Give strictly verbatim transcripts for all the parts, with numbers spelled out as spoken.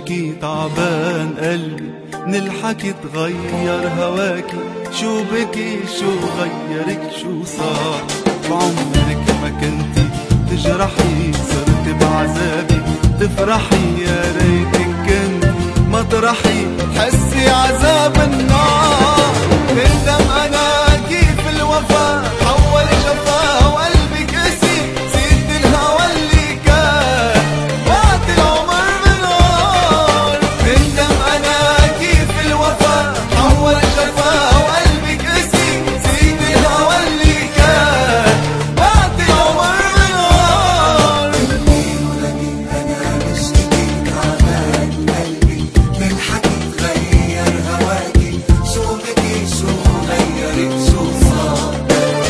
بكي تعبان قلبي من الحكي تغير هواكي، شو بكي شو غيرك شو صار؟ بعمرك ما كنتي تجرحي، صرت بعذابي تفرحي، يا ريتك كنت مطرحي تحسي عذاب النار. بندم انا كيف الوفا حول جفا وقلبي قسي، زيد الهوى اللي كان وقت العمر بنار. بندم انا كيف الوفا حول جفا وقلبي قسي، زيد الهوى اللي كان وقت العمر بنار. لمين ولمين انا بشتكي تعبان قلبي من حكي تغير هواكي، شو بكي شو غيرك شو صار؟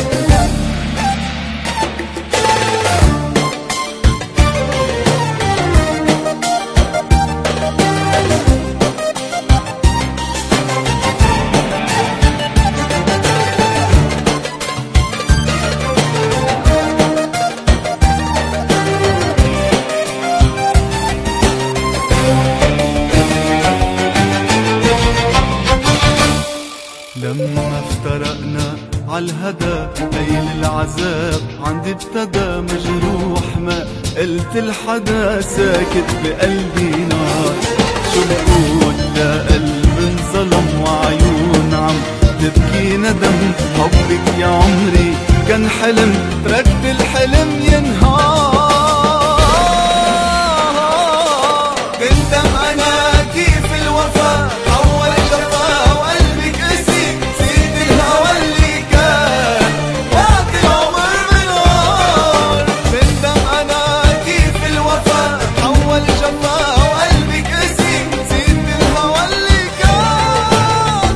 لما افترقنا عالهدى ليل العذاب عندي ابتدى، مجروح ما قلت لحدا، ساكت بقلبي نار. شو بقول لقلب انظلم وعيون عم تبكي ندم، حبك يا عمري كان حلم تركت الحلم ينهار. بندم انا كيف الوفا حول جفا وقلبي قسي، زيد الهوى اللي كان وقت العمر بنار. بندم انا كيف الوفا حول جفا وقلبي قسي، زيد الهوى اللي كان.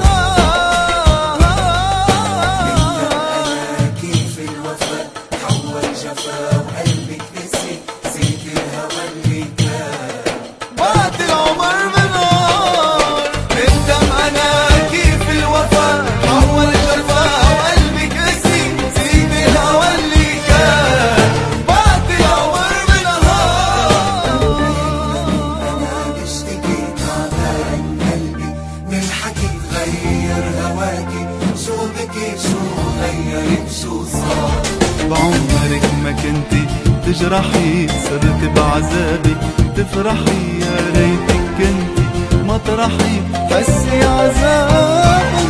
أنا كيف الوفا حول جفا وقلبك قسي، زيد الهوى اللي كان وقت العمر بنار. بندم انا كيف الوفا حول جفا وقلبي قسي، زيد الهوى اللي كان وقت العمر بنهار. أنا بشتكي تعبان قلبي من حكي تغير هواكي، شو بكي شو غيرك شو صار؟ بعمرك ما كنتي تجرحي، صرت بعذابي تفرحي، يا ريتك كنتي مطرحي تحسي عذاب